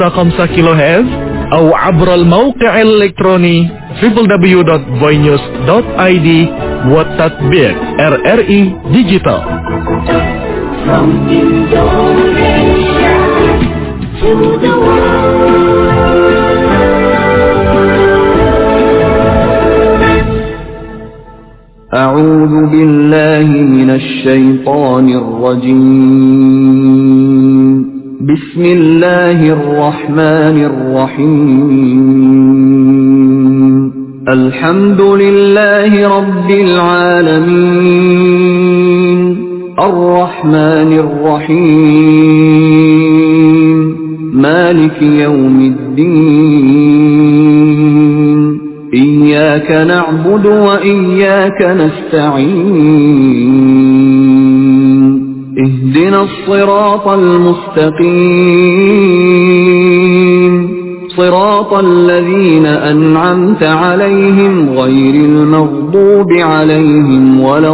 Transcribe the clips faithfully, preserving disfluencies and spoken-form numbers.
خمسة كيلو هرتز أو عبر الموقع الإلكتروني دبليو دبليو دبليو دوت voinews دوت آي دي وتطبيق R R I Digital. From Indonesia to the world. أعوذ بالله من الشيطان الرجيم. بسم الله الرحمن الرحيم. الحمد لله رب العالمين. الرحمن الرحيم. مالك يوم الدين. إياك نعبد وإياك نستعين. اهدنا الصراط المستقيم. صراط الذين أنعمت عليهم غير المغضوب عليهم ولا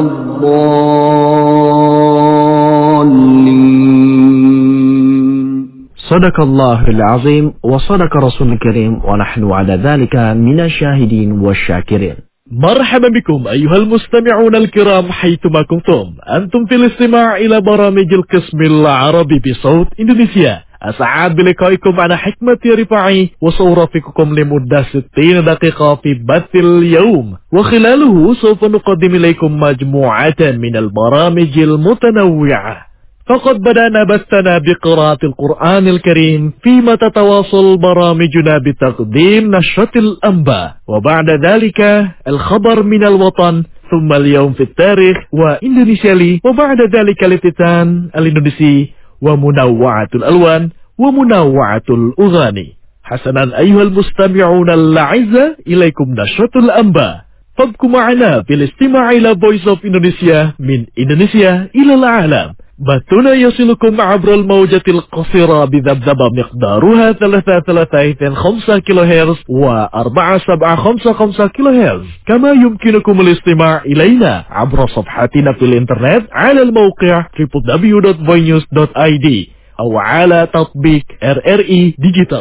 الضالين. صدق الله العظيم وصدق رسول الكريم ونحن على ذلك من الشاهدين والشاكرين. مرحبا بكم أيها المستمعون الكرام حيثما كنتم. أنتم في الاستماع إلى برامج القسم العربي بصوت إندونيسيا. أسعد بلقائكم أنا حكمة رفاعي وسأرافقكم لمدة ستين دقيقة في بث اليوم، وخلاله سوف نقدم إليكم مجموعة من البرامج المتنوعة. فقد بدأنا بثنا بقراءة القرآن الكريم، فيما تتواصل برامجنا بتقديم نشرة الأنباء، وبعد ذلك الخبر من الوطن، ثم اليوم في التاريخ وإندونيسيا لي، وبعد ذلك الافتتان الإندونيسي ومنوعة الألوان ومنوعة الأغاني. حسنا أيها المستمعون الأعزاء، إليكم نشرة الأنباء، فابقوا معنا في الاستماع إلى Voice of Indonesia من إندونيسيا إلى العالم. بثنا يصلكم عبر الموجة القصيرة بذبذبة مقدارها ثلاثة ثلاثة خمسة كيلو هرتز وأربعة سبعة خمسة خمسة كيلو هرتز. كما يمكنكم الاستماع إلينا عبر صفحتنا في الإنترنت على الموقع دبليو دبليو دبليو دوت voinews دوت آي دي أو على تطبيق R R I Digital.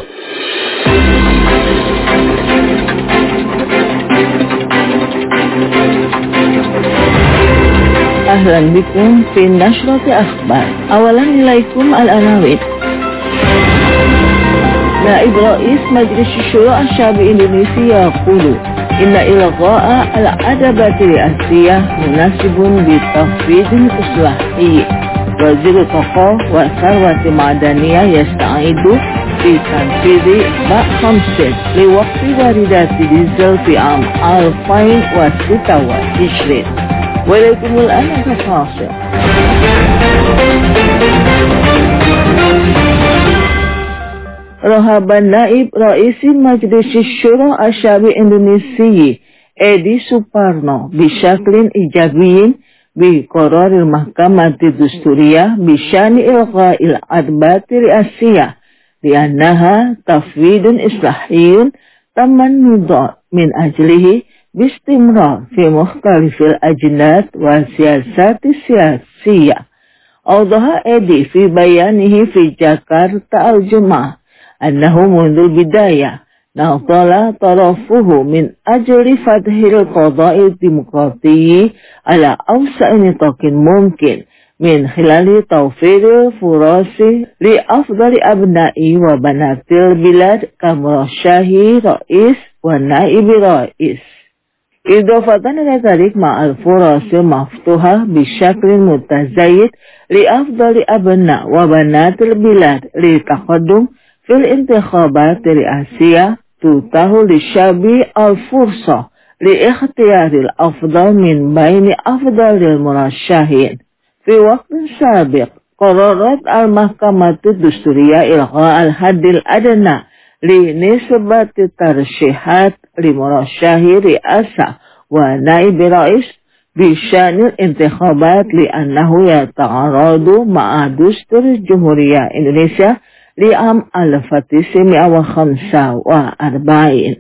أهلا بكم في نشرة أخبار. أولا إليكم العناوين. نائب رئيس مجلس الشورى الشعبي الإندونيسي يقول إن إلغاء الأدبات الرئاسية مناسب بتخفيض إصلاحي. وزير الطاقة والثروة المعدنية يستعد في تنفيذ باب خمسة لوقف واردات ديزل في عام ألفين وستة وعشرين. وإليكم الآن التفاصيل. رحب نائب رئيس مجلس الشورى الشعبي الإندونيسي إدي سوبارنو بشكل إيجابي بقرار المحكمة الدستورية بشأن إلغاء الأدبات الرئاسية لأنها تفويض إصلاحي تم النضال من أجله باستمرار في مختلف الأجندات والسياسات السياسية. أوضح إدي في بيانه في جاكرتا الجمعة أنه منذ البداية ناضل طرفه من أجل فتح القضاء الديمقراطي على أوسع نطاق ممكن من خلال توفير فرص لأفضل أبناء وبنات البلاد كمرشح رئيس ونائب رئيس. إضافة إلى ذلك مع الفرص المفتوحة بشكل متزايد لأفضل أبناء وبنات البلاد للتقدم في الانتخابات الرئاسية، تتاح للشعب الفرصة لاختيار الأفضل من بين أفضل المرشحين. في وقت سابق قررت المحكمة الدستورية إلغاء الحد الأدنى لنسبة الترشيحات لمرشح رئاسة ونائب رئيس بشأن الانتخابات لأنه يتعارض مع دستور الجمهورية إندونيسيا لعام ألف وتسعمائة وخمسة وأربعين.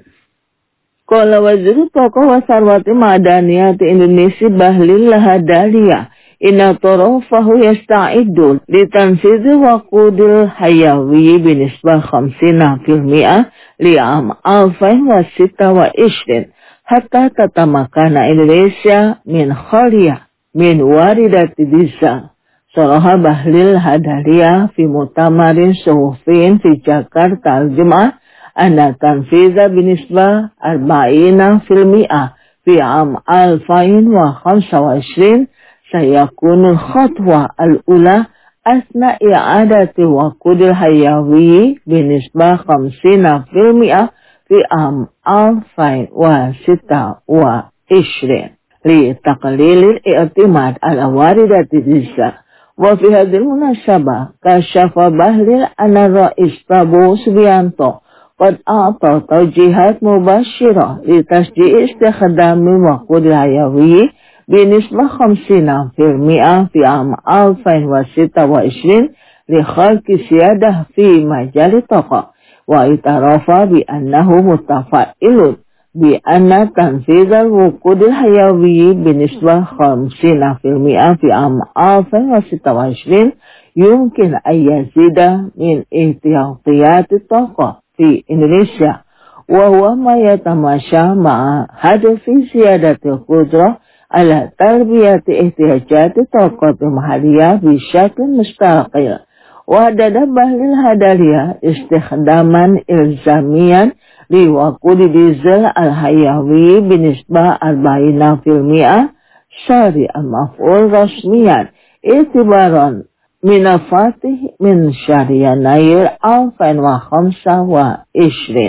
قال وزير الطاقة والثروة المعدنية إندونيسيا بهليل lahadalia إن طرفه يستعد لتنفيذ وقود الحيوي بنسبة خمسين في المئة لعام ألفين وستة وعشرين حتى تتمكن إندونيسيا من خالية من واردات ديزل. صرح بهليل هداليا في مؤتمر صحفي في جاكرتا الجمعة أن تنفيذ بنسبة أربعين في المئة في عام ألفين وخمسة وعشرين سيكون الخطوة الأولى أثناء إعادة وقود الحيوي بنسبة خمسين في المئة في عام ألفين وستة وعشرين لتقليل الاعتماد على واردات الديزل. وفي هذه المناسبة كشف بهليل أن الرئيس برابو سوبيانتو قد أعطى توجيهات مباشرة لتشجيع استخدام الوقود الحيوي بنسبة خمسين في المئة في عام ألفين وستة وعشرين لخلق سيادة في مجال الطاقة، واعترف بأنه متفائل بأن تنفيذ الوقود الحيوي بنسبة خمسين في المئة في عام ألفين وستة وعشرين يمكن أن يزيد من احتياطيات الطاقة في إندونيسيا، وهو ما يتماشى مع هدف زيادة القدرة على تلبية احتياجات الطاقة المحلية بشكل مستقل. وحدد بهليل هداليا استخداما إلزاميا لوقود ديزل الحيوي بنسبة أربعين في المئة صار المفعول رسميا اعتبارا من الفاتح من شهر يناير ألفين وخمسة وعشرين.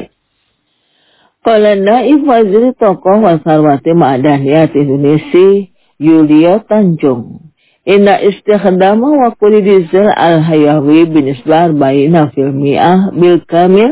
قال نائب وزير الطاقة وثروة معدنيات إندونيسيا يوليو تانجونغ إن استخدام وقود ديزل الحيوي بنسبة أربعين في المئة بالكامل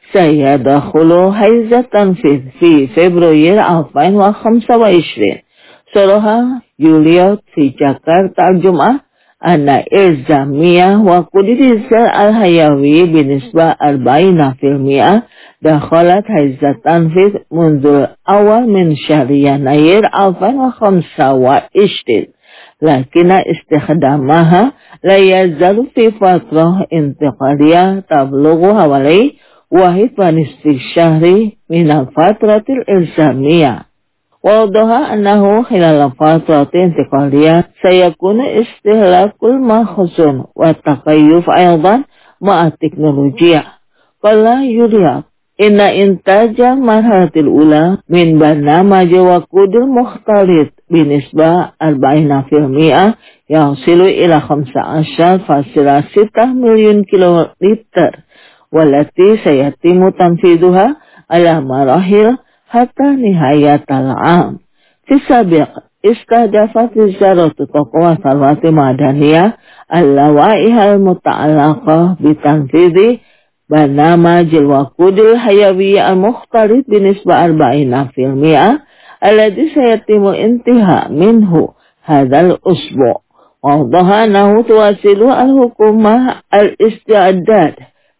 سيدخل حيز التنفيذ في فبراير ألفين وخمسة وعشرين. صرح يوليو في جاكرتا الجمعة أن إلزامية وقود ديزل الحيوي بنسبة أربعين في المئة دخلت حيز التنفيذ منذ أول من شهر يناير ألفين وخمسة وعشرين، لكن استخدامها لا يزال في فترة انتقالية تبلغ حوالي واحد ونصف الشهر من الفترة الإلزامية. وأوضح أنه خلال الفترة الانتقالية سيكون استهلاك المخزون والتكيف أيضا مع التكنولوجيا. قال يوليو إن إنتاج المرحلة الأولى من برنامج وقود المختلط بنسبة أربعين في المئة يصل إلى خمسة عشر فاصلة ستة مليون كيلو لتر، والتي سيتم تنفيذها على مراحل حتى نهاية العام. في السابق استهدفت وزارة الطاقة والثروة المعدنية اللوائح المتعلقة بتنفيذ برنامج الوقود الحيوي المختلط بنسبة أربعين في المئة الذي سيتم انتهاء منه هذا الأسبوع. وأوضح أنه تواصل الحكومة الاستعداد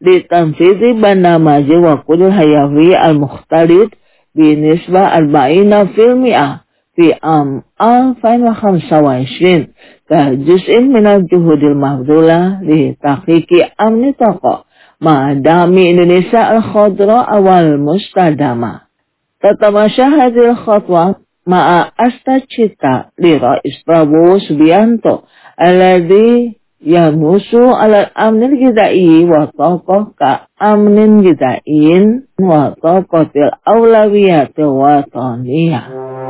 لتنفيذ برنامج الوقود الحيوي المختلط بنسبة أربعين في المئة في عام ألفين وخمسة وعشرين كجزء من الجهود المبذولة لتحقيق أمن الطاقة مع دعم إندونيسيا الخضراء والمستدامة. تتماشى هذه الخطوة مع الcita لرئيس برابو سوبيانتو الذي ينص على الأمن الغذائي والطاقة كأمن غذائي وطاقة الأولويات الوطنية.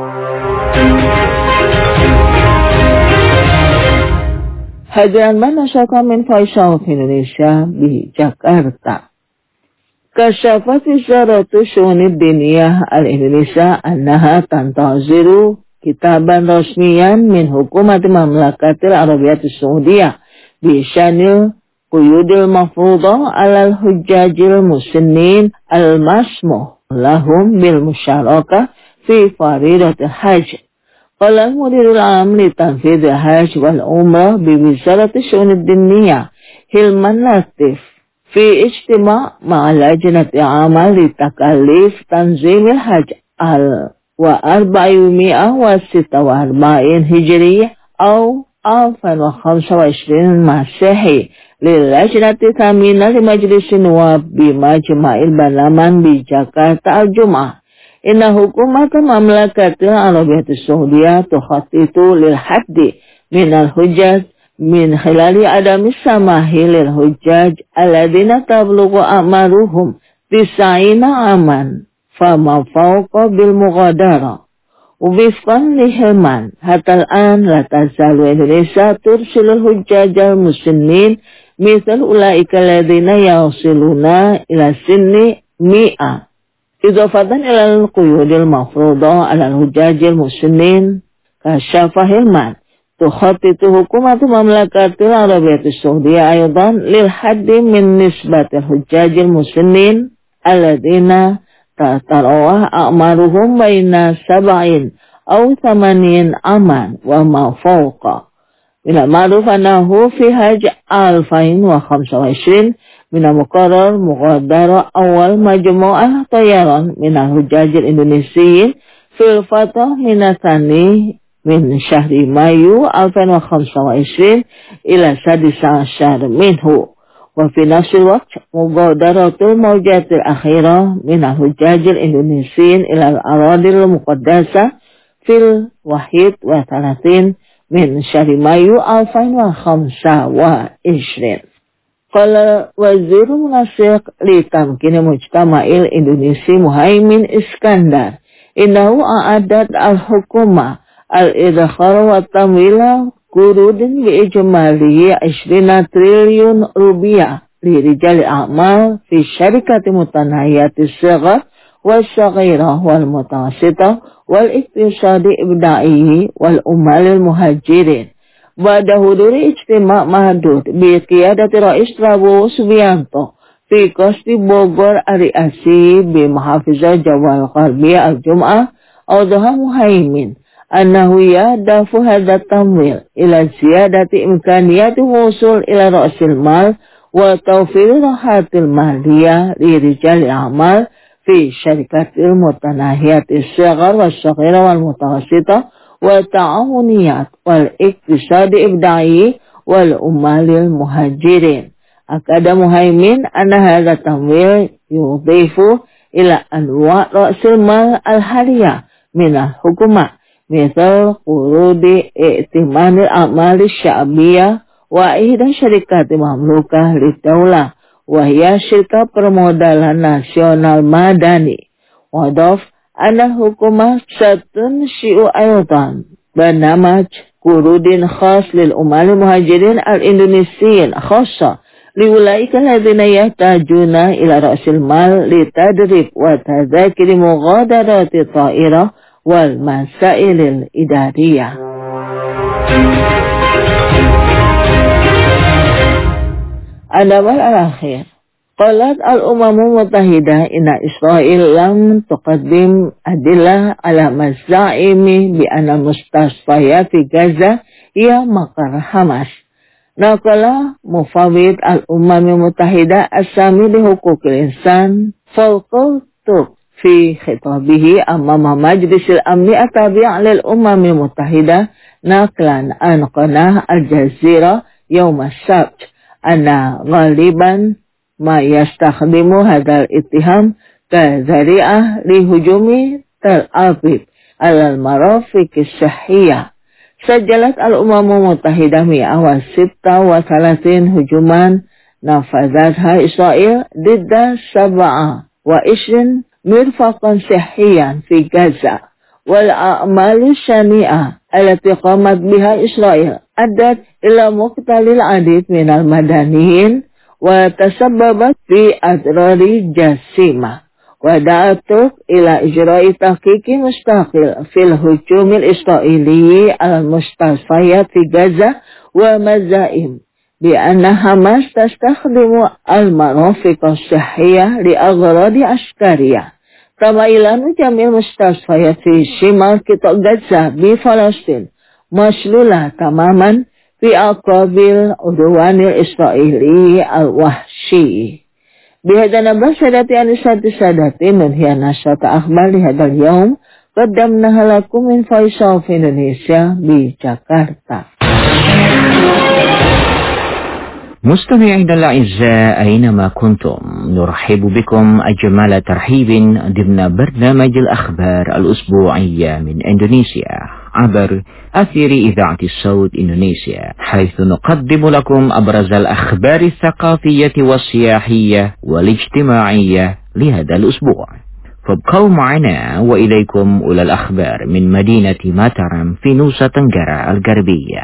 Hadirin masyarakat min Voice of Indonesia di Jakarta. Kasyafat Wizaratu Syu'unid Diniyah al-Indonesia annaha tantaziru kitaban rasmiyan min hukumati mamlakatil Arabiyatis Saudiyah bi syanil quyudil mafruḍah alal hujjajil muslimin al-masmuh lahum bil musyarakah fi faridatil hajj. Qala al-mudirul am li tanfidhil hajj wal umrah bi Wizarati Syu'unid Diniyah Hilman Latif fi ijtima' ma'a lajnati amal li takallif tanzimil hajj al wa arba'imi'ah wa sita wa arba'in hijriyah au alfan wa khamsa wa ishrin Masehi lil lajnati thamina li majlisin wa bi majma'il Balaman bi Jakarta al-Jum'ah. Inna hukumata mamlakatil Arabiyatis Saudiyah tukhatitu lil haddi minal hujjaj min khilali adami samahi lil hujjaj alladhina tablughu amaruhum tis'ina aman fama fawqa bil mughadara. Ubifkan lihilman hatal an la tazalu Indonesia tursilul hujjajal muslimin misal ulaika alladhina yasiluna ila sinni mi'a idhafatan ilal quyudil mafruḍah alal hujjajil muslimin kasyafa hilman tukhatitu hukumatu mamlakatil Arabiyatis Saudiyah aydan lil haddi min nisbatil hujjajil muslimin alladhina tarawah a'maruhum baina sab'in aw thamanin aman wa ma fawqa. Min al-ma'ruf annahu fi hajj alfain wa khamsa wa ishrin min al-muqarrar mughadara awal majmu'ah tayaran min al-hujjajil Indonesiyin fil fatah min athani min syahri Mayu alfain wa khamsa wa ishrin ila sadisa asyar minhu. وفي نفس الوقت مبادرة الموجات الأخيرة من الحجاج الإندونيسيين إلى الأراضي المقدسة في الواحد وثلاثين من شهر مايو ألفين وخمسة وعشرين. قال وزير منسق لتمكين مجتمع الإندونيسي مهيمن إسكندر إنه أعدت الحكومة الإدخار والتمويل قروض بإجمالي عشرين تريليون روبيا لرجال الأعمال في شركة متناهية الصغر والصغيرة والمتوسطة والاقتصاد الإبداعي والعمال المهاجرين بعد حضور اجتماع محدود بقيادة رئيس prabowo Subianto في قصر بوغور الرئاسي بمحافظة جوا الغربية الجمعة أوضح مهيمن أنه يهدف هذا التمويل إلى زيادة إمكانيات الوصول إلى رأس المال وتوفير الراحات المالية لرجال الأعمال في شركات المتناهية الصغر والصغيرة والمتوسطة والتعاونيات والاقتصاد الإبداعي والعمال المهاجرين. أكد مهيمن أن هذا التمويل يضيف إلى أنواع رأس المال الحالية من الحكومة مثل قروض ائتمان الأعمال الشعبية وإحدى شركات مملوكة للدولة وهي شركة permodalan nasional madani. وأضاف أن الحكومة ستنشئ أيضا برنامج قروض خاص للعمال المهاجرين الإندونيسيين خاصة لأولئك الذين يحتاجون إلى رأس المال لتدريب وتذاكر مغادرات الطائرة والمسائل الإدارية. النمل الأخير قالت الأمم المتحدة إن إسرائيل لم تقدم أدلة على مزاعم بأن المستشفيات في غزة هي مقر حماس. نقل مفوض الأمم المتحدة السامي لحقوق الإنسان فولكر تورك في خطابه أمام مجلس الأمن التابع للأمم المتحدة نقلا عن قناة الجزيرة يوم السبت أن غالبا ما يستخدم هذا الاتهام كذريعة لهجوم تل أبيب على المرافق الصحية. سجلت الأمم المتحدة مئة وستة وثلاثين هجوما نفذتها إسرائيل ضد سبعة وعشرين مرفقا صحيا في غزة، والأعمال الشنيعة التي قامت بها إسرائيل أدت إلى مقتل العديد من المدنيين وتسببت في أضرار جسيمة. ودعت إلى إجراء تحقيق مستقل في الهجوم الإسرائيلي على المستشفيات في غزة ومزائم بأن حماس تستخدم المرافق الصحية لأغراض عسكرية. تم إعلان جميع المستشفيات في شمال قطاع غزة بفلسطين مشلولة تماما في أعقاب العدوان الإسرائيلي الوحشي. بهذا نبدأ سادتي أنسات سادتي ننهي نشرة أخبار لهذا اليوم قدمناها لكم من فيصل في إندونيسيا بجاكرتا. مستمعينا الأعزاء أينما كنتم، نرحب بكم أجمل ترحيب ضمن برنامج الأخبار الأسبوعية من إندونيسيا عبر أثير إذاعة الصوت إندونيسيا، حيث نقدم لكم أبرز الأخبار الثقافية والسياحية والاجتماعية لهذا الأسبوع. فابقوا معنا وإليكم أولى الأخبار من مدينة ماتارام في نوسا تنغرا الغربية.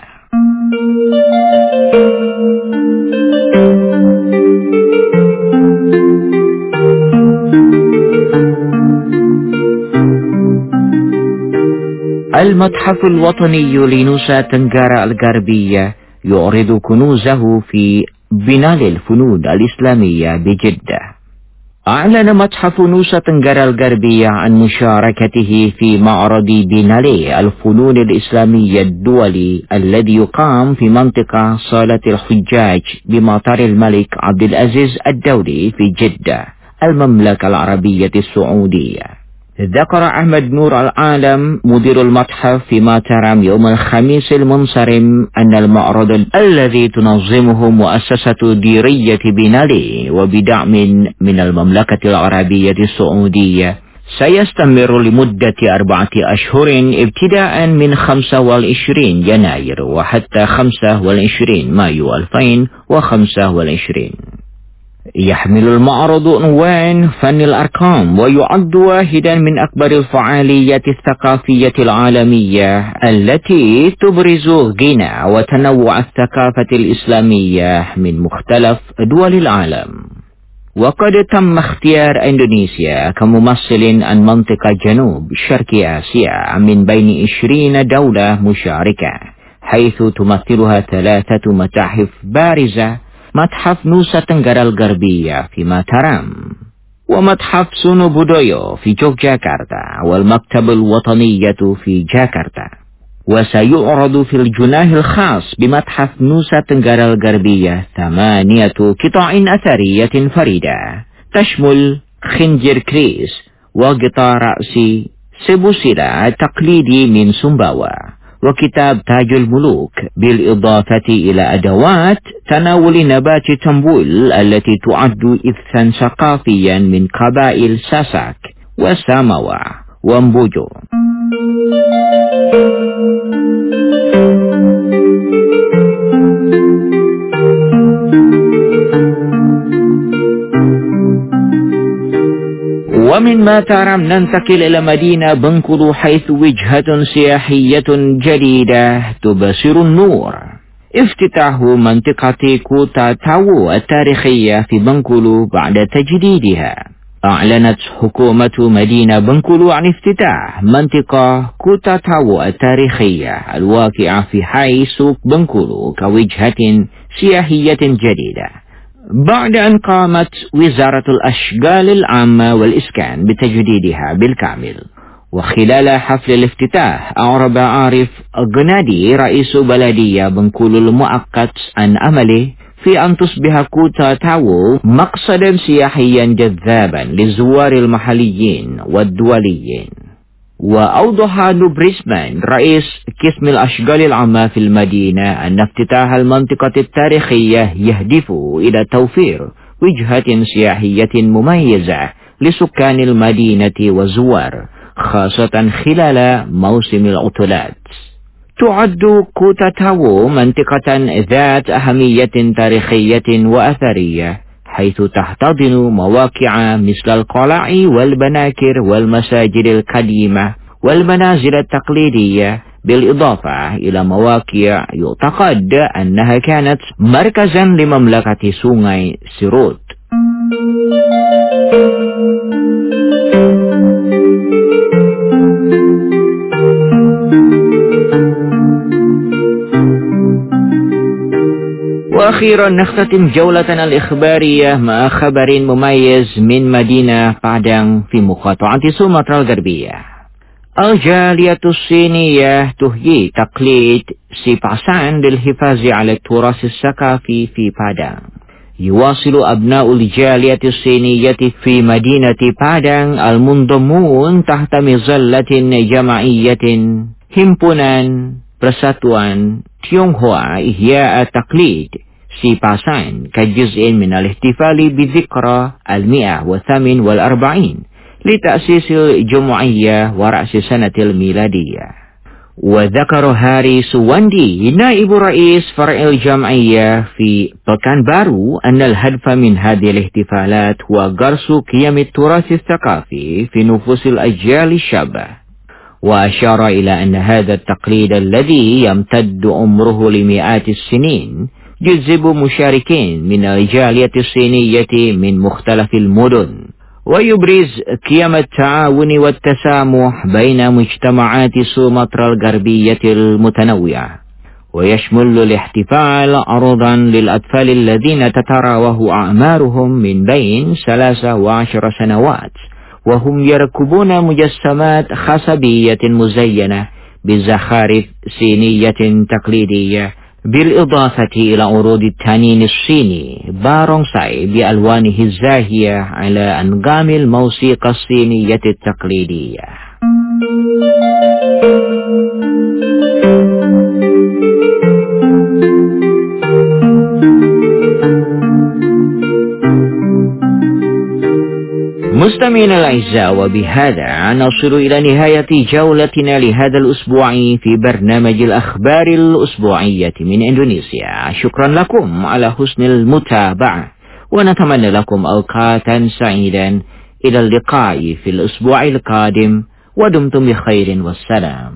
المتحف الوطني لنوسا تنغرا الغربية يعرض كنوزه في بنال الفنون الإسلامية بجدة. أعلن متحف نوسا تنغرا الغربية عن مشاركته في معرض بنالي الفنون الإسلامية الدولي الذي يقام في منطقة صالة الحجاج بمطار الملك عبد العزيز الدولي في جدة، المملكة العربية السعودية. ذكر أحمد نور العالم مدير المتحف في ماتارام يوم الخميس المنصرم أن المعرض الذي تنظمه مؤسسة ديرية بنالي وبدعم من المملكة العربية السعودية سيستمر لمدة أربعة أشهر ابتداء من خمسة وعشرين يناير وحتى خمسة وعشرين مايو ألفين وخمسة وعشرين. يحمل المعرض عنوان فن الأرقام، ويعد واحدا من أكبر الفعاليات الثقافية العالمية التي تبرز غنى وتنوع الثقافة الإسلامية من مختلف دول العالم. وقد تم اختيار إندونيسيا كممثل عن منطقة جنوب شرق آسيا من بين عشرين دولة مشاركة، حيث تمثلها ثلاثة متاحف بارزة: متحف نوسا تنغرا الغربية في ماتارام، ومتحف سونو بودويو في يوغياكارتا، والمكتبة الوطنية في جاكرتا. وسيعرض في الجناح الخاص بمتحف نوسا تنغرا الغربية ثمانية قطع أثرية فريدة تشمل خنجر كريس وقطع رأسي سيبوسيلا تقليدي من سومباوا، وكتاب تاج الملوك، بالإضافة إلى أدوات تناول نبات تمبول التي تعد إرثا ثقافيا من قبائل ساساك وساموا ومبوجو. ومن ماتارام ننتقل إلى مدينة بنكولو، حيث وجهة سياحية جديدة تبصر النور. افتتاح منطقة كوتا تاو التاريخية في بنكولو بعد تجديدها. أعلنت حكومة مدينة بنكولو عن افتتاح منطقة كوتا تاو التاريخية الواقعة في حي سوق بنكولو كوجهة سياحية جديدة، بعد أن قامت وزارة الأشغال العامة والإسكان بتجديدها بالكامل. وخلال حفل الافتتاح أعرب عارف غنادي رئيس بلدية بنكولو المؤقت عن أمله في أن تصبح كوتا تاو مقصدا سياحيا جذابا للزوار المحليين والدوليين. وأوضح نوبريسمان رئيس قسم الأشغال العامة في المدينة أن افتتاح المنطقة التاريخية يهدف إلى توفير وجهة سياحية مميزة لسكان المدينة والزوار، خاصة خلال موسم العطلات. تعد كوتا تاو منطقة ذات أهمية تاريخية وأثرية، حيث تحتضن مواقع مثل القلاع والبناكر والمساجد القديمة والمنازل التقليدية، بالإضافة إلى مواقع يعتقد أنها كانت مركزا لمملكة سونغاي سيروت. وأخيرا نختتم جولتنا الإخبارية مع خبر مميز من مدينة بادang في مقاطعة سومطرة الغربية. الجالية الصينية تحيي تقليد سيباسان للحفاظ على التراث الثقافي في بادang. يواصل أبناء الجالية الصينية في مدينة بادang المنضمون تحت مظلة جماعية Himpunan Persatuan تيونغهوا إحياء التقليد سيباسان كجزء من الاحتفال بذكرى المئة والثامن والأربعين لتأسيس الجمعية ورأس السنة الميلادية. وذكر هاري سواندي نائب رئيس فرع الجمعية في بكانبارو أن الهدف من هذه الاحتفالات هو غرس قيم التراث الثقافي في نفوس الأجيال الشابة. وأشار إلى أن هذا التقليد الذي يمتد عمره لمئات السنين يجذب مشاركين من الجالية الصينية من مختلف المدن، ويبرز قيم التعاون والتسامح بين مجتمعات سومطرة الغربية المتنوعة. ويشمل الاحتفال عرضا للأطفال الذين تتراوح أعمارهم من بين ثلاث وعشر سنوات، وهم يركبون مجسمات خشبية مزينة بزخارف صينية تقليدية، بالإضافة إلى عروض التنين الصيني بارونساي بألوانه الزاهية على أنغام الموسيقى الصينية التقليدية. مستمعينا الأعزاء، وبهذا نصل إلى نهاية جولتنا لهذا الأسبوع في برنامج الأخبار الأسبوعية من إندونيسيا. شكرا لكم على حسن المتابعة، ونتمنى لكم أوقاتا سعيدا. إلى اللقاء في الأسبوع القادم، ودمتم بخير والسلام.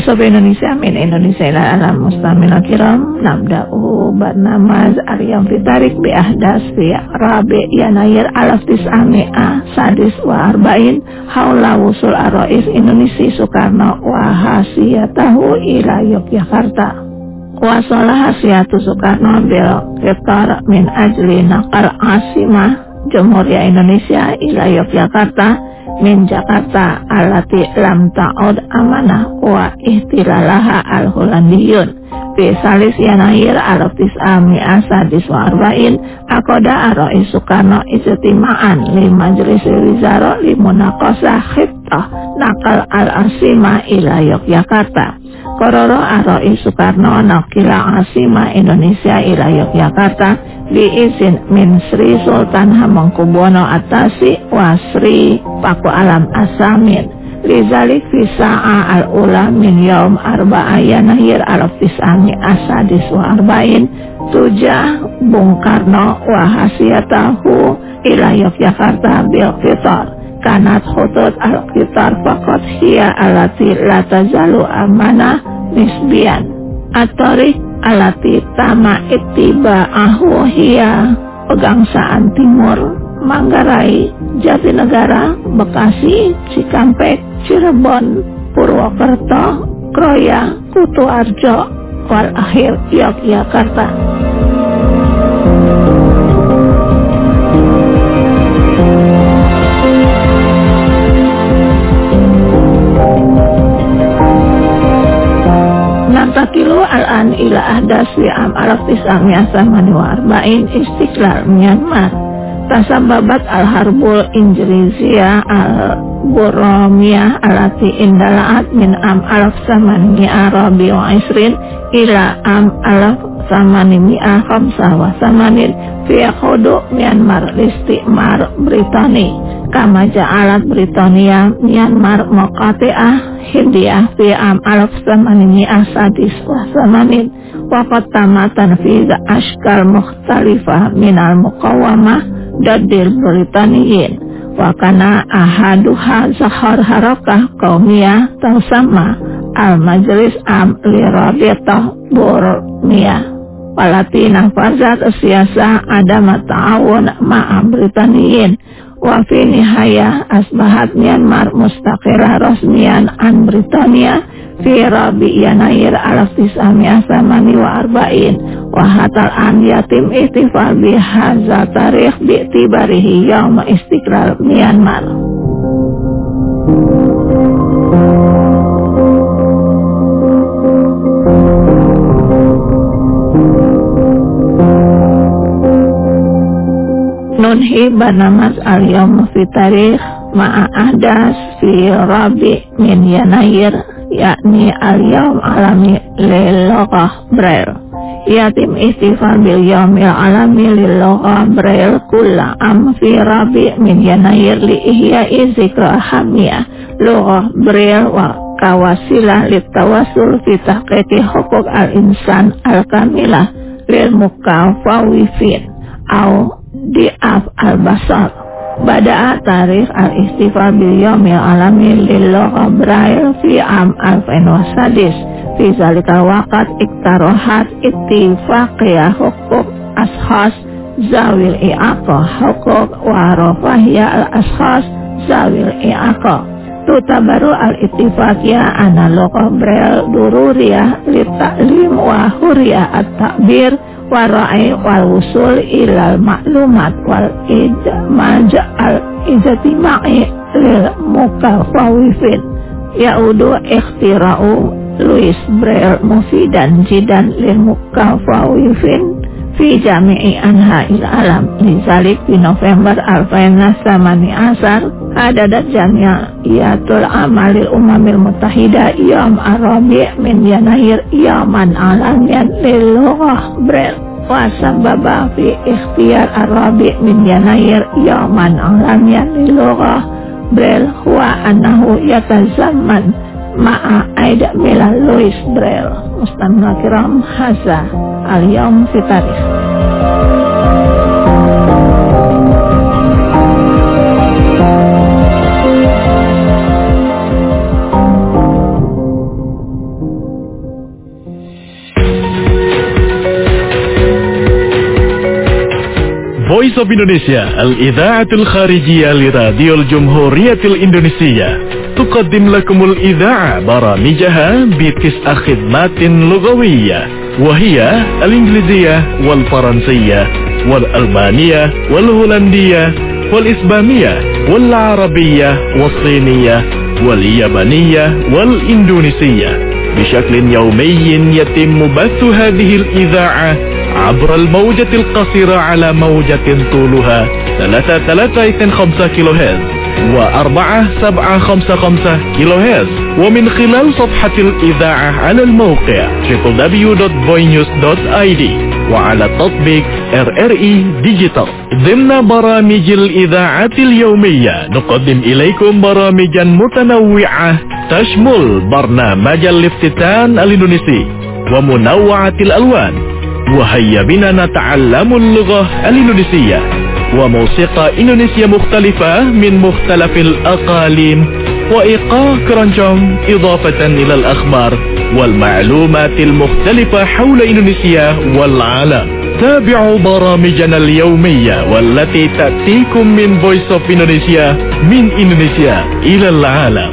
Sob Indonesia min Indonesia ila alam mustamil kiram nabda'u barnamaz al-yawm fi tarik bi ahdas fi rabi yanayir alaf tis'ami'a sadis wa arba'in haula wusul ar-rais Indonesia Soekarno wa hasiyatahu ila Yogyakarta wa salah hasiyatu Soekarno bil qitar min ajli naqal asimah Jamhuriyah Indonesia ila Yogyakarta min Jakarta alati lam ta'ud amanah wa ihtilalaha al-Holandiyun fi salis yanayir alaf tis'ami'a sadis wa arba'in akoda ar-rais Soekarno ijtima'an li majlis wizara li munaqasah khittah naqal al-asima ila Yogyakarta kororo ar-rais Soekarno naqila asima Indonesia ila Yogyakarta diizin min Sri Sultan Hamengkubuwono Atasi wa Sri Paku Alam Asamin lizalik fi sa'a al-ula min yaum arba'a yanahir alaf tis'ami asadis wa arba'in tujah Bung Karno wa hasiyatahu ila Yogyakarta bil qitar kanat khutut al-qitar faqat hiya alati la tazalu amanah nisbian at-tariq alati tama ittiba'ahu hiya Pegangsaan Timur Manggarai Jatinegara Bekasi Cikampek Cirebon Purwokerto Kroya Kutuarjo wal akhir Yogyakarta. Nantakilu al-an ila ahdas fi am alaf tis'ami'a samani wa arba'in Istiqlal Myanmar tasababat al-harbul injriziyah al-buromiyah alati indalaat min am alaf samani'a rabi wa isrin ila am alaf samanimi'a khamsah wa samanin fi khudu Myanmar listimar Britani kama ja'alat Britania Myanmar maqati'ah Hindiah fi am alaf samanimi'ah sadis wa samanin wa qad tamatan fi ashkal mukhtalifah minal muqawamah dadil Britaniyin wa kana ahaduha zahar harakah qaumiyah tasamma al-majlis am li rabitah burmiyah walati nafazat siyasa adama ta'awun ma'a Britaniyin wa fi nihaya asbahat Myanmar mustaqirah rasmian an Britania fi rabi yanayir alaf tis'ami'a samani wa arba'in wa hatal an yatim ihtifal bi hadza tarikh bi tibarihi yaum istiqlal Myanmar. Nunhi barnamas al-yawm fi tarikh ma'a ahdas fi rabi min yanayir yakni al-yawm alami lil-lughah Braille yatim istifal bil yawmil alami lil-lughah Braille kulla am fi rabi min yanayir li ihya'i zikra hamiyah lughah Braille wa kawasilah litawassul fi tahqiqi hukuk al-insan al-kamilah lil mukafawifin au di'af al-basar bada'a tarikh al-istifal bil yawmil alami lil-lughah Braille fi am alfain wa sadis fi zalikal waqt iktarohat ittifaqiyah hukuk ashas zawil i'aqah hukuk wa rafahiyah al-ashas zawil i'aqah tutabaru al-ittifaqiyah ana lughah Braille dururiyah lita'lim wa huriyah at-ta'bir warai wal usul ilal maklumat wal idmaj al ijtima'i lil mukafawifin yaudu ikhtira'u Louis Braille mufidan jidan lil mukafawifin fi jami'i anha'il alam lizalik di November alfain samani asar hadadat jami'iyatul amalil umamil mutahida yawm arabi' min yanahir yaman alamian lil lughah Braille wa sababa fi ikhtiyar arabi' min yanahir yaman alamian lil lughah Braille huwa annahu yatazamman ma'a aida milal Louis Braille. Mustamina kiram haza al-yawm fi tarikh. of Indonesia الإذاعة الخارجية لراديو الجمهورية الإندونيسية تقدم لكم الإذاعة برامجها بتسع خدمات لغوية وهي الإنجليزية والفرنسية والألمانية والهولندية والإسبانية والعربية والصينية واليابانية والإندونيسية بشكل يومي. يتم بث هذه الإذاعة عبر الموجة القصيرة على موجة طولها ثلاثة ثلاثة خمسة كيلو هرتز وأربعة سبعة خمسة خمسة كيلو هرتز، ومن خلال صفحة الإذاعة على الموقع دبليو دبليو دبليو دوت فوينيوز دوت آي دي وعلى تطبيق آر آر إي ديجيتال. ضمن برامج الإذاعة اليومية نقدم إليكم برامجا متنوعة تشمل برنامج الافتتان الإندونيسي ومنوعة الألوان، وهيا بنا نتعلم اللغة الإندونيسية وموسيقى إندونيسيا مختلفة من مختلف الأقاليم وإيقاع كرانشونغ، إضافة إلى الأخبار والمعلومات المختلفة حول إندونيسيا والعالم. تابعوا برامجنا اليومية والتي تأتيكم من Voice of Indonesia من إندونيسيا إلى العالم.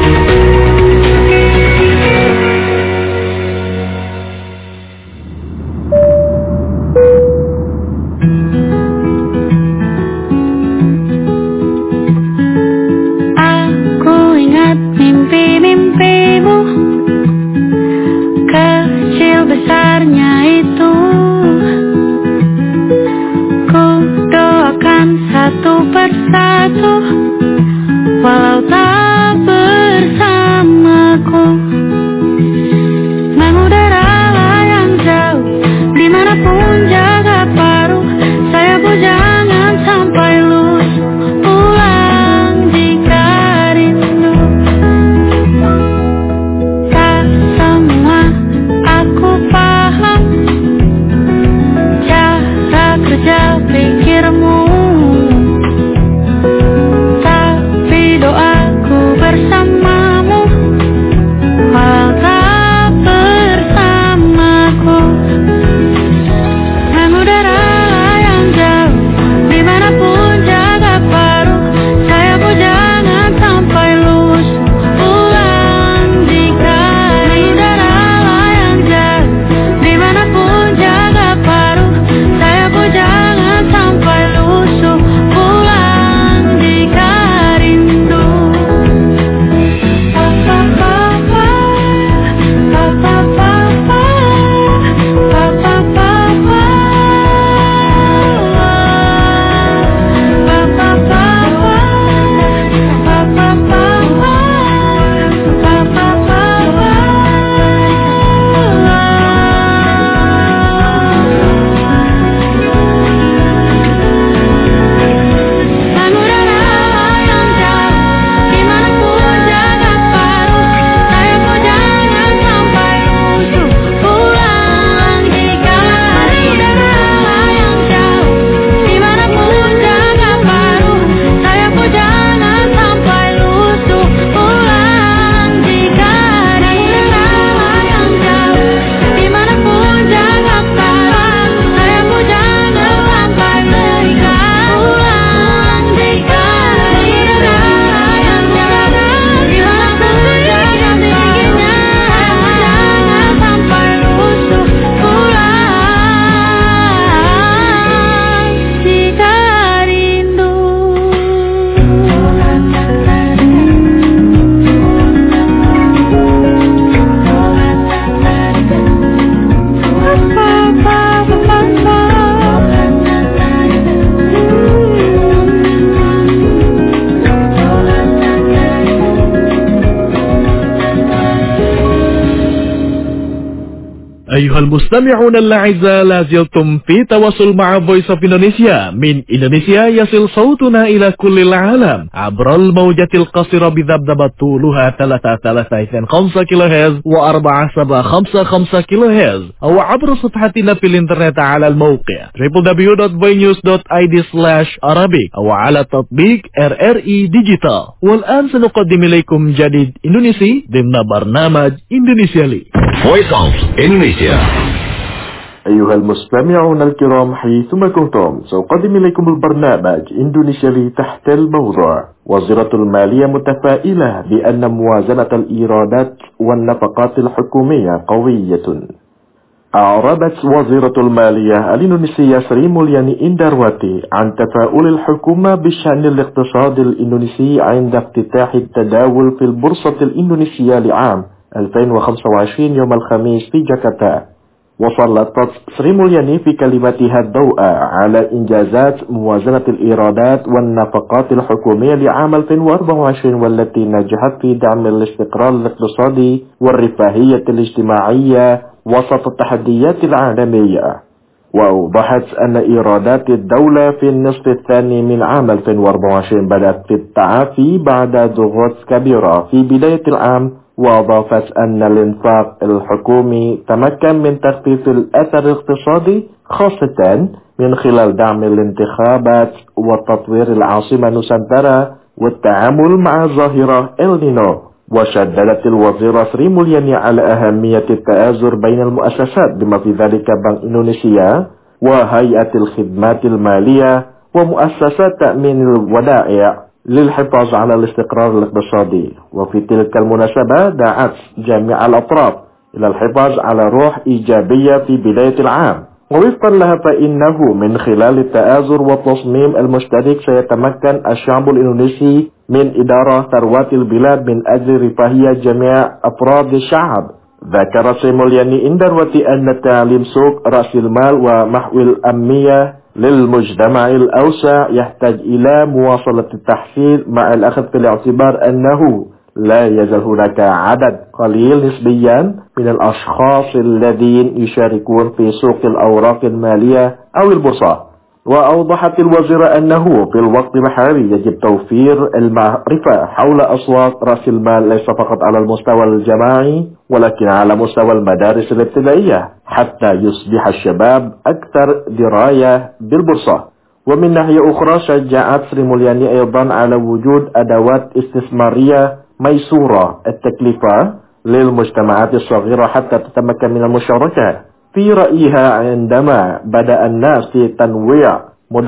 أيها المستمعون الأعزاء، لا زلتم في تواصل مع Voice of Indonesia من إندونيسيا. يصل صوتنا إلى كل العالم عبر الموجة القصيرة بذبذبة طولها ثلاثة ثلاثة خمسة كيلو هرتز وأربعة سبعة خمسة خمسة كيلو هرتز، أو عبر صفحتنا في الإنترنت على الموقع دبليو دبليو دبليو دوت فوينيوز دوت آي دي سلاش عربي أو على تطبيق آر آر إي ديجيتال. والآن سنقدم إليكم جديد إندونيسي ضمن برنامج إندونيسيالي. Voice of Indonesia. أيها المستمعون الكرام حيثما كنتم، سأقدم إليكم البرنامج إندونيسيا تحت الموضوع: وزارة المالية متفائلة بأن موازنة الإيرادات والنفقات الحكومية قوية. أعربت وزيرة المالية الإندونيسية سري مولياني إندرواتي عن تفاؤل الحكومة بشأن الاقتصاد الإندونيسي عند افتتاح التداول في البورصة الإندونيسية لعام ألفين وخمسة وعشرين يوم الخميس في جاكرتا. وسلطت سري مولياني في كلمتها الضوء على إنجازات موازنة الإيرادات والنفقات الحكومية لعام ألفين وأربعة وعشرين، والتي نجحت في دعم الاستقرار الاقتصادي والرفاهية الاجتماعية وسط التحديات العالمية. وأوضحت أن إيرادات الدولة في النصف الثاني من عام ألفين وأربعة وعشرين بدأت في التعافي بعد ضغوط كبيرة في بداية العام، وأضافت أن الإنفاق الحكومي تمكن من تخفيف الأثر الاقتصادي، خاصة من خلال دعم الانتخابات وتطوير العاصمة نوسانتارا والتعامل مع ظاهرة إلنينو. وشددت الوزيرة سري مولياني على أهمية التآزر بين المؤسسات بما في ذلك بنك إندونيسيا وهيئة الخدمات المالية ومؤسسات تأمين الودائع للحفاظ على الاستقرار الاقتصادي. وفي تلك المناسبة دعت جميع الأطراف إلى الحفاظ على روح إيجابية في بداية العام. ووفقا لها فإنه من خلال التآزر والتصميم المشترك سيتمكن الشعب الإندونيسي من إدارة ثروات البلاد من أجل رفاهية جميع أفراد الشعب. ذكر سري مولياني إندرواتي أن تعليم سوق رأس المال ومحو الأمية للمجتمع الأوسع يحتاج إلى مواصلة التحصيل، مع الأخذ في الاعتبار أنه لا يزال هناك عدد قليل نسبيا من الأشخاص الذين يشاركون في سوق الأوراق المالية أو البورصة. وأوضحت الوزيرة أنه في الوقت الحالي يجب توفير المعرفة حول أسواق رأس المال ليس فقط على المستوى الجماعي ولكن على مستوى المدارس الابتدائية، حتى يصبح الشباب أكثر دراية بالبورصة. ومن ناحية أخرى شجعت سري مولياني أيضا على وجود أدوات استثمارية ميسورة التكلفة للمجتمعات الصغيرة حتى تتمكن من المشاركة. في رأيها عندما بدأ الناس في تنويع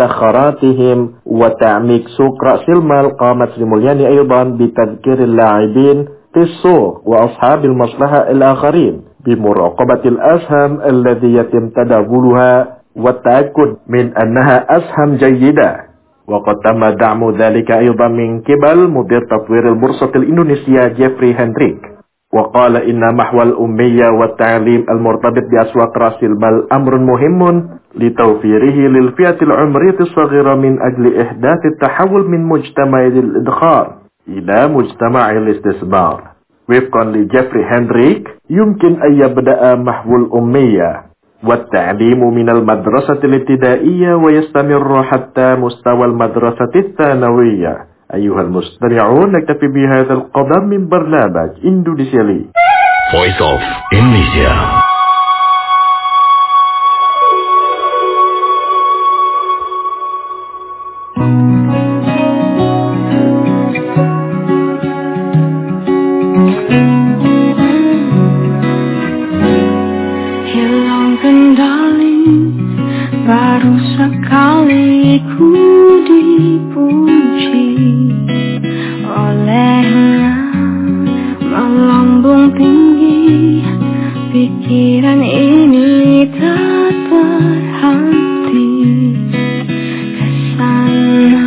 مدخراتهم وتعميق سوق رأس المال، قامت سري مولياني أيضا بتذكير اللاعبين في السوق وأصحاب المصلحة الآخرين بمراقبة الأسهم الذي يتم تداولها والتأكد من أنها أسهم جيدة. وقد تم دعم ذلك أيضا من قبل مدير تطوير البورصة الإندونيسية جيفري هندريك، وقال إن محو الأمية والتعليم المرتبط بأسواق رأس المال أمر مهم لتوفيره للفئة العمرية الصغيرة من أجل إحداث التحول من مجتمع الإدخار إلى مجتمع الاستثمار. وفقا لجيفري هندريك، يمكن أن يبدأ محو الأمية والتعليم من المدرسة الابتدائية ويستمر حتى مستوى المدرسة الثانوية. أيها المستمعون، نكتفي بهذا القدر من برنامج إندونيسيا لي Voice of Indonesia. Hilang kendali, baru sekali ku dipuji olehnya, melambung tinggi, pikiran ini tak berhenti kesana,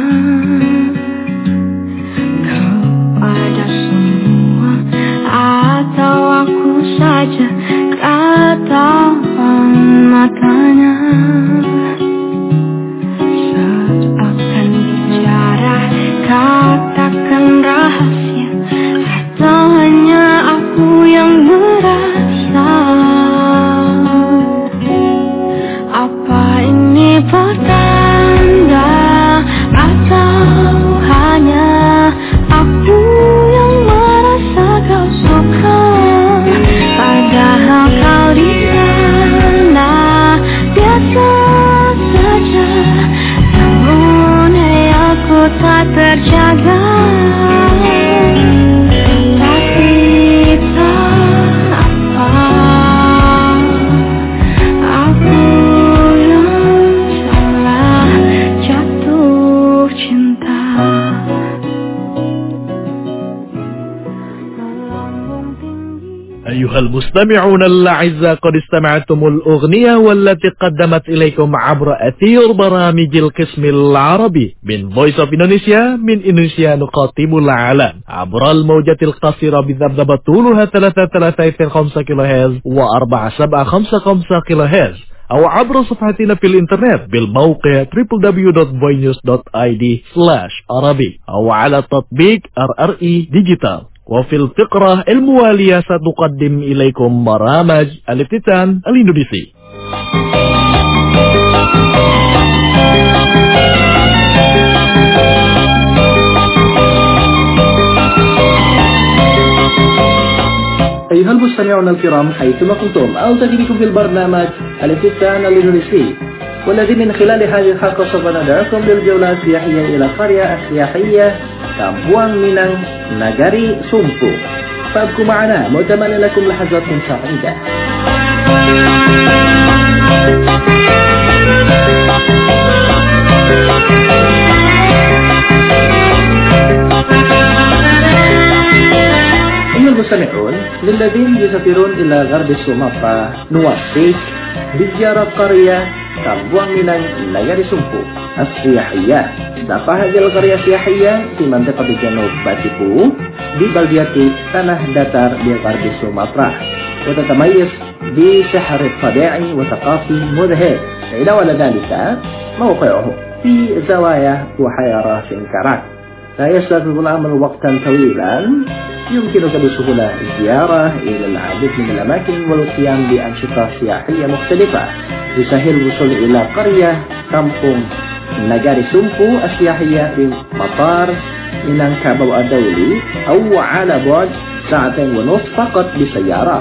kepada semua atau aku saja katakan matanya. Seakan bicara, katakan rahasia, atau hanya aku yang merasa. أيها المستمعون الأعزاء، قد استمعتم الأغنية والتي قدمت إليكم عبر أثير برامج القسم العربي من Voice of Indonesia. من إندونيسيا نقاطب العالم عبر الموجة القصيرة بذبذبة طولها ثلاثة ثلاثة خمسة كيلو هرتز وأربعة سبعة خمسة خمسة كيلو هرتز، أو عبر صفحتنا في الإنترنت بالموقع دبليو دبليو دبليو دوت فوي نيوز دوت آي دي سلاش عربي، أو على تطبيق آر آر إي ديجيتال. وفي الفقرة الموالية سنقدم إليكم برامج الافتتان الإندونيسي. أيها المستمعون الكرام، حيثما كنتم ألتقي بكم في البرنامج الافتتان الإندونيسي، والذي من خلال هذه الحلقة سوف ندعوكم للجولة السياحية إلى قرية سياحية كامبوان مينان نغاري سومpu. فابقوا معنا متمنى لكم لحظات سعيدة. أيها المستمعون، للذين يسافرون إلى غرب سومatra نوصيك بزيارة قرية كامبوان مينان نغاري سومpu السياحية. Dapat hasil karya siyahiyah di Mantepa di Janub Batipu di Baldiati tanah datar di Garbi Sumatra, وتتميز بسحر الطبيعي وثقافي مذهل. إلى ذلك موقعه في زوايا بحيرة سنكرات، لا يستغرق الأمر وقتا طويلا. يمكنك بسهولة الزيارة إلى العديد من الأماكن والقيام بأنشطة سياحية مختلفة. يسهل الوصول إلى قرية كامبون نغاري سومpu السياحية في مطار مينانكاباو الدولي، أو على بعد ساعتين ونصف فقط بسيارة.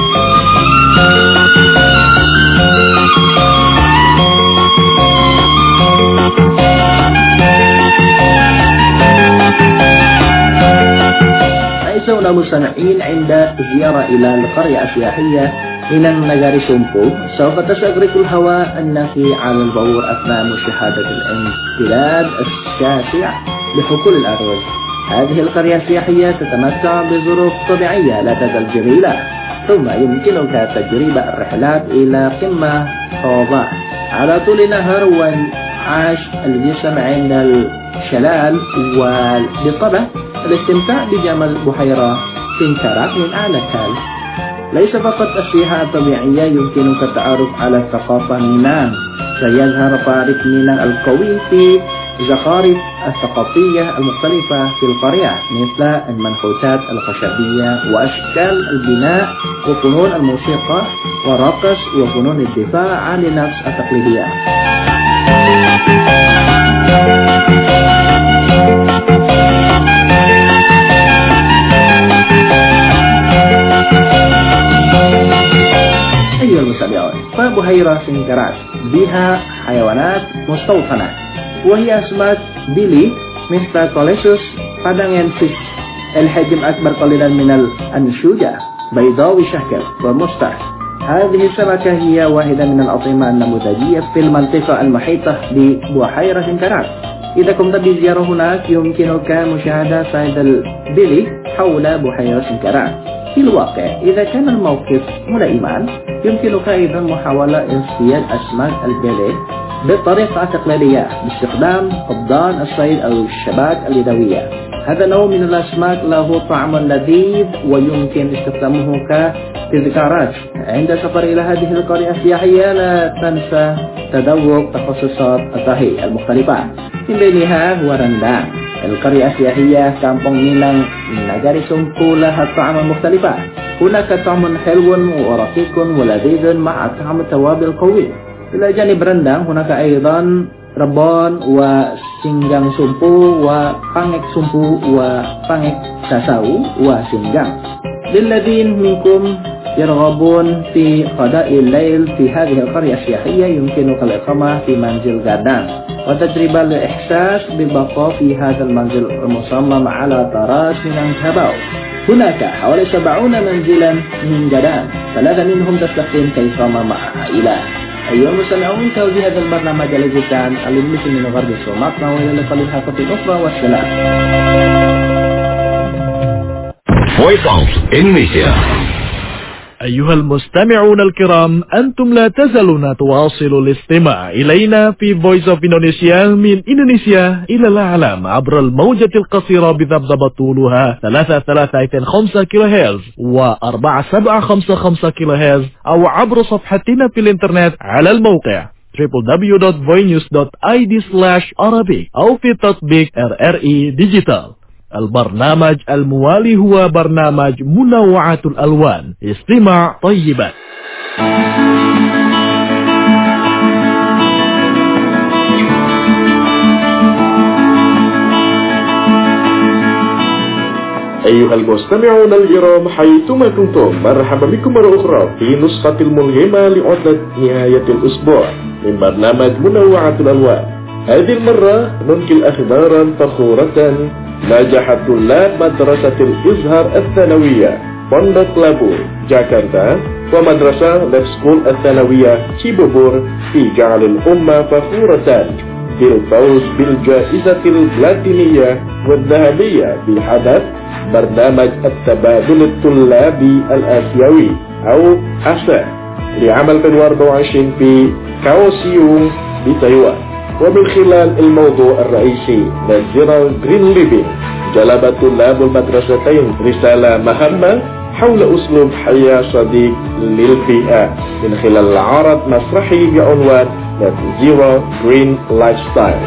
أيها المستمعين، عند زيارة إلى القرية السياحية مينان نغاري سومpu سوف تستغرق الهواء النقي على البعور أثناء مشاهدة الامتداد الشاسع لحقول الأرض. هذه القرية السياحية تتمتع بظروف طبيعية لا تزال جميلة، ثم يمكنك تجربة الرحلات إلى قمة خاضعة على طول نهر وعاش الجسم عند الشلال، وبالطبع الاستمتاع بجمال بحيرة سنكرات من أعلى كال. ليس فقط السياحة الطبيعية، يمكنك التعرف على الثقافة مينان. سيظهر فارق مينان القوي في الزخارف الثقافية المختلفة في القرية، مثل المنحوتات الخشبية وأشكال البناء وفنون الموسيقى والرقص وفنون الدفاع عن النفس التقليدية. أيها المستمعون، فبحيرة سنكرات بها حيوانات مستوطنة، وهي أسماك بيلي مثل كوليسوس بادانgensis الحجم أكبر قليلا من الأنشوجة، بيضاوي شكل ومستح. هذه السمكة هي واحدة من الأطعمة النموذجية في المنطقة المحيطة ببحيرة سنكرات. إذا قمت بزيارة هناك يمكنك مشاهدة صيد البيلي حول بحيرة سنكرات. في الواقع إذا كان الموقف ملائما، يمكنك أيضا محاولة اصطياد أسماك البيلي بالطريقة التقليدية باستخدام قبضان الصيد أو الشباك اليدوية. هذا نوع من الأسماك له طعم لذيذ ويمكن استخدامه كتذكارات عند السفر إلى هذه القرية السياحية. لا تنسى تذوق تخصصات الطهي المختلفة، من بينها هو رندang. القرية السياحية كامبون مينان نغاري سومpu لها طعم مختلفة. هناك طعم حلو ورقيق ولذيذ مع طعم توابل قوي. إلى جانب رندang هناك أيضا rebon وسinggang sumpu وpangek sumpu وpangek sasau وسinggang. للذين منكم يرغبون في قضاء الليل في هذه القرية السياحية، يمكنك الإقامة في منزل غادان وتجربة الإحساس بالبقاء في هذا المنزل المصمم على طراز مينانكاباو. هناك حوالي سبعون منزلا من غادان، ثلاثة منهم تستخدم كإقامة مع عائلة. أيها المستمعون، توجيه هذا البرنامج الإفتتان الإندونيسي من غرب سومatra، وإلى اللقاء الحلقة الأخرى والسلام. Voice of Indonesia. أيها المستمعون الكرام، أنتم لا تزالون تواصلوا الاستماع إلينا في Voice of Indonesia من إندونيسيا إلى العالم عبر الموجة القصيرة بذبذبة طولها ثلاثة ثلاثة خمسة كيلو هرتز وأربعة سبعة خمسة خمسة كيلو هرتز، أو عبر صفحتنا في الإنترنت على الموقع دبليو دبليو دبليو دوت voinews دوت آي دي سلاش عربي أو في تطبيق آر آر إي ديجيتال. البرنامج الموالي هو برنامج منوعات الألوان. استماع طيبا. أيها المستمعون الكرام حيثما كنتم، مرحبا بكم مرة أخرى في نسخة الملهمة لعطلة نهاية الأسبوع من برنامج منوعات الألوان. هذه المرة ننقل أخبارا فخورة. نجح طلاب مدرسة الإزهار الثانوية Pondok Labu جاكرتا ومدرسة ليف سكول الثانوية شيبوبور في جعل الأمة فخورة بالفوز بالجائزة البلاتينية والذهبية بحدث برنامج التبادل الطلابي الآسيوي أو آسيا لعام ألفين وأربعة وعشرين في كاوسيوم بتايوان. ومن خلال الموضوع الرئيسي نظيرة جرين ليفينج، جلب طلاب المدرستين رسالة مهمة حول أسلوب حياة صديق للبيئة من خلال عرض مسرحي بعنوان نظيرة جرين لايف ستايل.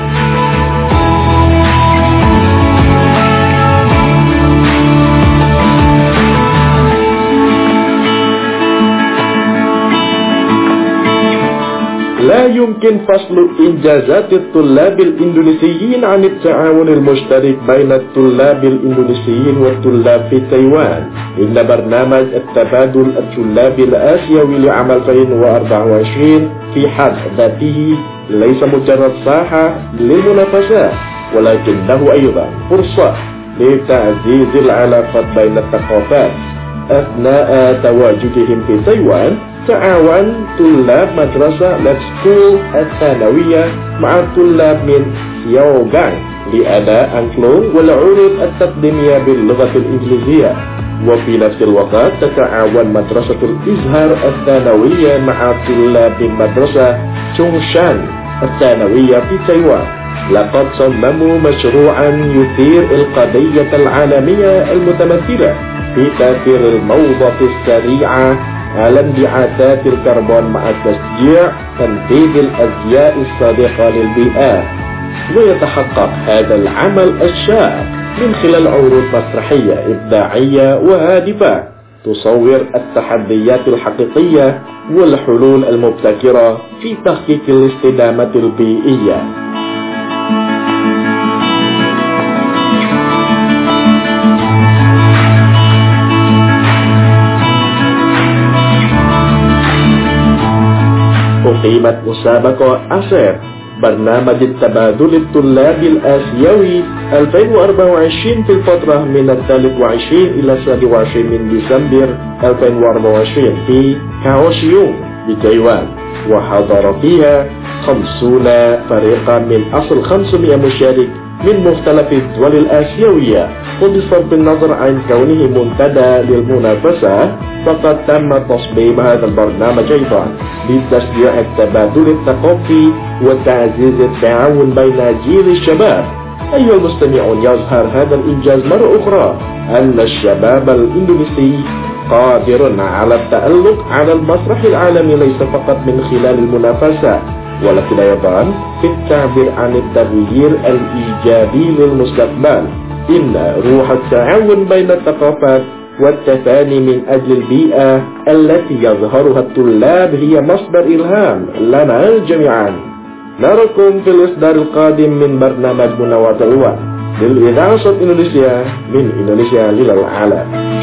لا يمكن فصل إنجازات الطلاب الإندونيسيين عن التعاون المشترك بين الطلاب الإندونيسيين والطلاب في تايوان. إن برنامج التبادل الطلابي الآسيوي لعام ألفين وأربعة وعشرين في حد ذاته ليس مجرد ساحة للمنافسة، ولكنه أيضا فرصة لتعزيز العلاقات بين الثقافات. أثناء تواجدهم في تايوان، تعاون طلاب مدرسة ليف سكول الثانوية مع طلاب من سياوغان لأداء أنكلون والعروض التقديمية باللغة الإنجليزية. وفي نفس الوقت تتعاون مدرسة الإزهار الثانوية مع طلاب من مدرسة تشونغشان الثانوية في تايوان. لقد صمموا مشروعا يثير القضية العالمية المتمثلة في تأثير الموضة السريعة على انبعاثات الكربون مع تشجيع تنفيذ الأزياء الصديقة للبيئة. ويتحقق هذا العمل الشاق من خلال عروض مسرحية إبداعية وهادفة تصور التحديات الحقيقية والحلول المبتكرة في تحقيق الاستدامة البيئية. أقيمت مسابقة آسير برنامج التبادل الطلابي الآسيوي ألفين وأربعة وعشرين في الفترة من الثالث وعشرين إلى السابع وعشرين من ديسمبر ألفين وأربعة وعشرين في كاوسيوم بتايوان، وحضر فيها خمسون فريقا من أصل خمسمائة مشارك من مختلف الدول الآسيوية. وبصرف النظر عن كونه منتدى للمنافسة، فقد تم تصميم هذا البرنامج أيضا لتشجيع التبادل الثقافي وتعزيز التعاون بين جيل الشباب. أيها المستمعون، يظهر هذا الإنجاز مرة أخرى أن الشباب الإندونيسي قادر على التألق على المسرح العالمي ليس فقط من خلال المنافسة، ولكن أيضا في التعبير عن التغيير الإيجابي للمستقبل. إن روح التعاون بين الثقافات والتفاني من أجل البيئة التي يظهرها الطلاب هي مصدر إلهام لنا جميعا. نراكم في الإصدار القادم من برنامج منوعات الألوان للإذاعة صوت إندونيسيا من إندونيسيا للعالم.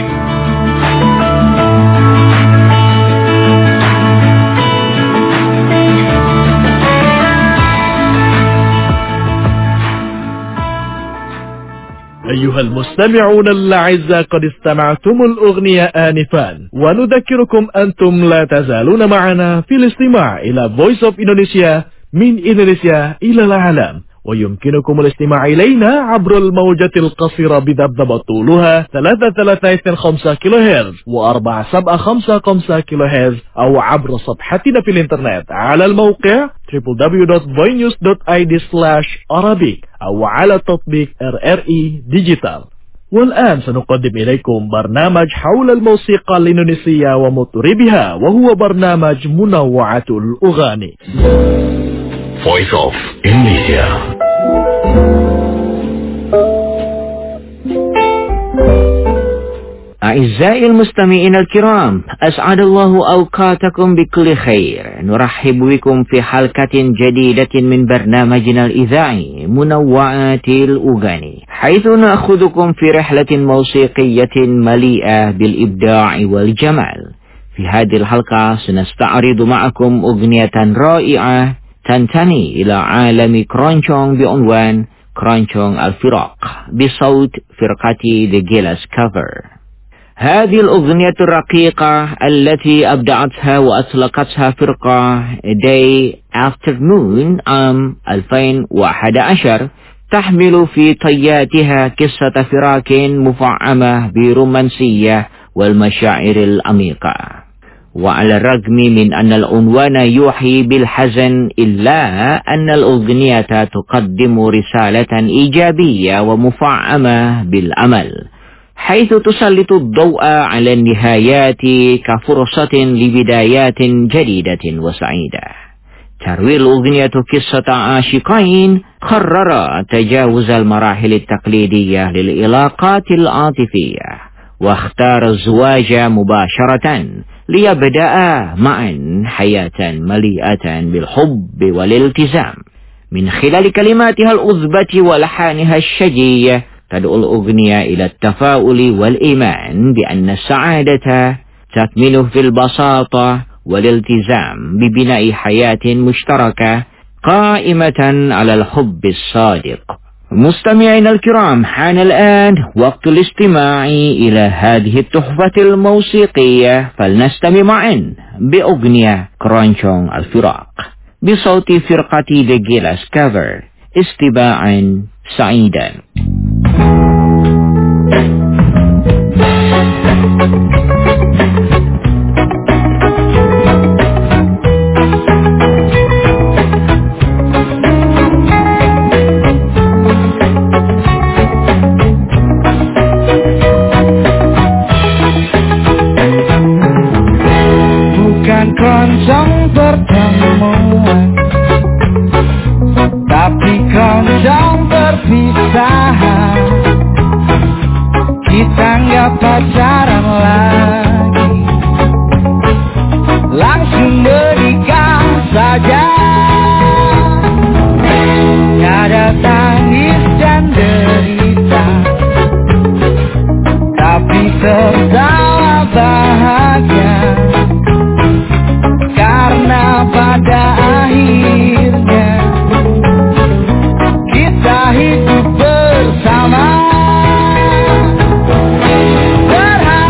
أيها المستمعون الأعزاء، قد استمعتم الأغنية آنفا، ونذكركم أنتم لا تزالون معنا في الاستماع إلى Voice of Indonesia من إندونيسيا إلى العالم. ويمكنكم الاستماع إلينا عبر الموجة القصيرة بذبذبة طولها ثلاثة ثلاثة خمسة كيلو هرتز وأربعة سبعة خمسة خمسة كيلو هرتز أو عبر صفحتنا في الإنترنت على الموقع دبليو دبليو دبليو دوت voinews دوت اي دي سلاش arabic أو على تطبيق آر آر إي ديجيتال. والآن سنقدم إليكم برنامج حول الموسيقى الإندونيسية ومطربها وهو برنامج منوعة الأغاني. Voice of Indonesia. أعزائي المستمعين الكرام، أسعد الله أوقاتكم بكل خير. نرحب بكم في حلقة جديدة من برنامجنا الإذاعي منوعات الأغاني، حيث نأخذكم في رحلة موسيقية مليئة بالإبداع والجمال. في هذه الحلقة سنستعرض معكم أغنية رائعة تنتمي إلى عالم كرونشونغ بعنوان كرونشونغ الفراق بصوت فرقة The Gilas Cover. هذه الأغنية الرقيقة التي أبدعتها وأطلقتها فرقة Day Afternoon عام ألفين وأحد عشر تحمل في طياتها قصة فراق مفعمة برومانسية والمشاعر العميقة. وعلى الرغم من أن العنوان يوحي بالحزن إلا أن الأغنية تقدم رسالة إيجابية ومفعمة بالأمل، حيث تسلط الضوء على النهايات كفرصة لبدايات جديدة وسعيدة. تروي الأغنية قصة عاشقين قررا تجاوز المراحل التقليدية للعلاقات العاطفية واختار الزواج مباشرة ليبدأ معا حياة مليئة بالحب والالتزام. من خلال كلماتها الأذبة ولحانها الشجي تدعو الأغنية إلى التفاؤل والإيمان بأن السعادة تكمن في البساطة والالتزام ببناء حياة مشتركة قائمة على الحب الصادق. مستمعينا الكرام، حان الآن وقت الاستماع إلى هذه التحفة الموسيقية، فلنستمع معا بأغنية كرونشونغ الفراق بصوت فرقة The Gilas Cover استماعا سعيدا. Bukan keroncong pertemuan, tapi keroncong perpisahan. Kita nggak pacaran lagi, langsung menikah saja. Ada tangis dan derita, tapi tertawa bahagia, karena pada akhirnya kita hidup bersama. Terhadap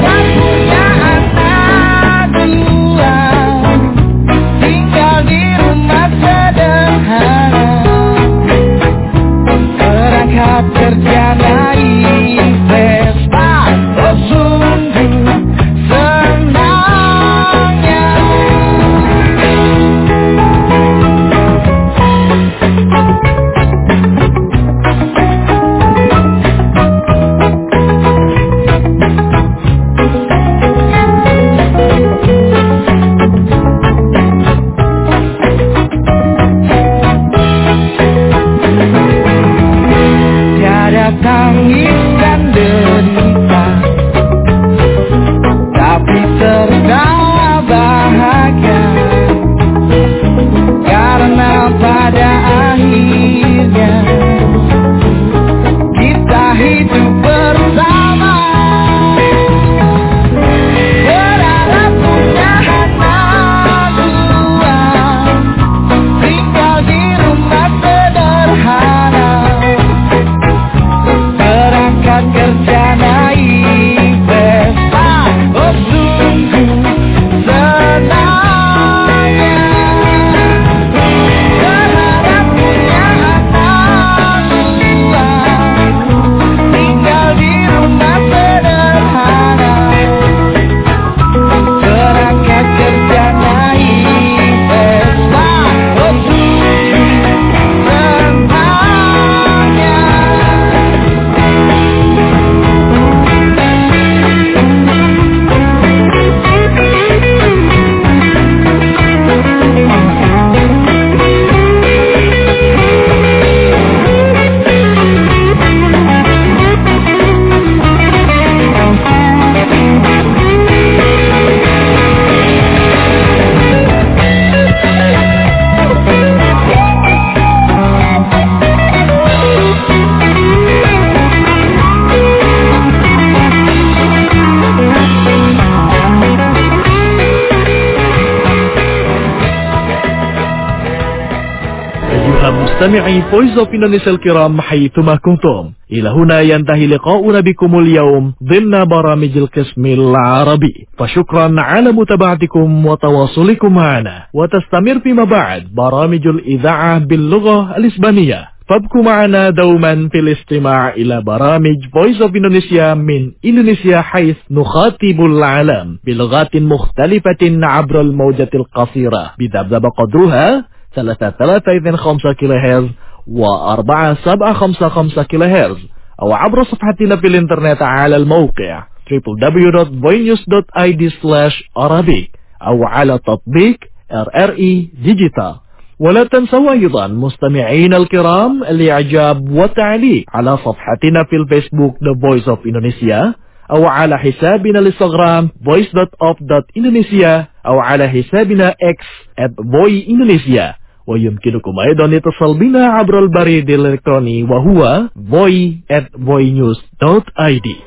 مستمعي فويس اوف إندونيسيا الكرام حيثما كنتم، إلى هنا ينتهي لقاؤنا بكم اليوم ضمن برامج القسم العربي، فشكرا على متابعتكم وتواصلكم معنا، وتستمر فيما بعد برامج الإذاعة باللغة الإسبانية. فابقوا معنا دوما في الاستماع إلى برامج فويس اوف إندونيسيا من إندونيسيا، حيث نخاطب العالم بلغات مختلفة عبر الموجة القصيرة بذبذب قدرها ثلاثة ثلاثة خمسة كيلو هرتز وأربعة سبعة خمسة خمسة كيلو هرتز، أو عبر صفحتنا في الإنترنت على الموقع دبليو دبليو دبليو دوت فوي نيوز دوت آي دي سلاش أرابيك، أو على تطبيق آر آر إي ديجيتال. ولا تنسوا أيضا مستمعين الكرام الإعجاب والتعليق على صفحتنا في الفيسبوك The Voice of Indonesia، أو على حسابنا الانستغرام voice dot of dot indonesia، أو على حسابنا X at voy indonesia. ويمكنكم أيضا الاتصال بنا عبر البريد الإلكتروني وهو voy at voy news dot I D.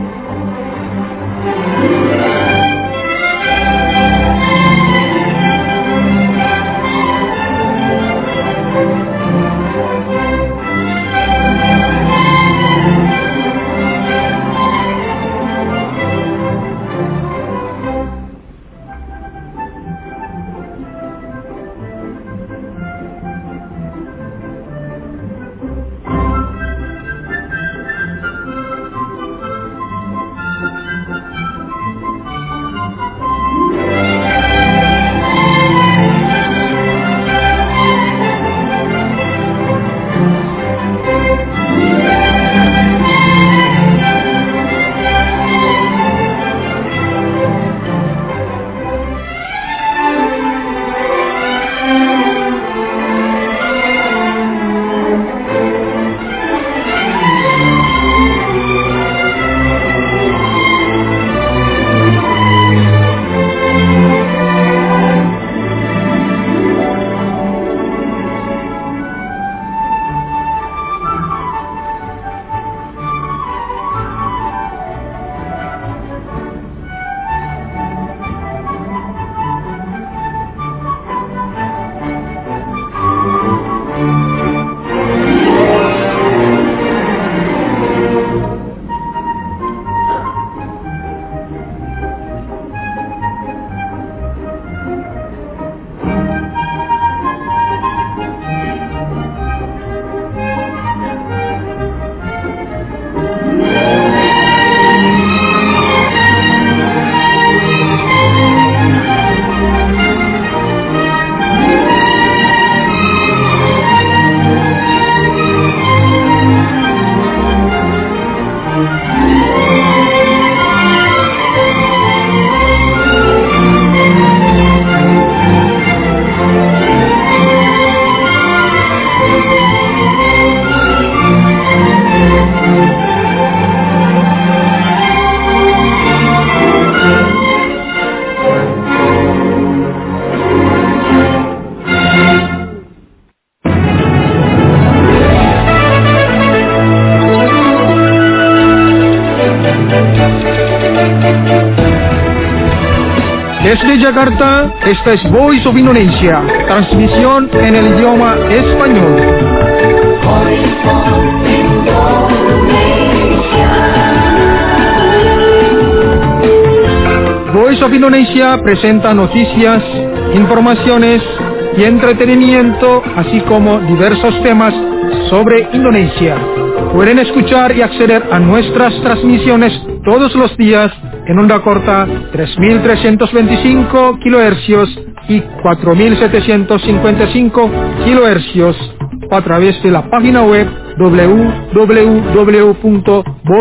Desde Jakarta, esta es Voice of Indonesia, transmisión en el idioma español. Voice of Indonesia. Voice of Indonesia presenta noticias, informaciones y entretenimiento, así como diversos temas sobre Indonesia. Pueden escuchar y acceder a nuestras transmisiones todos los días en onda corta tres mil trescientos veinticinco kilohercios y cuatro mil setecientos cincuenta y cinco kilohercios a través de la página web doble u doble u doble u punto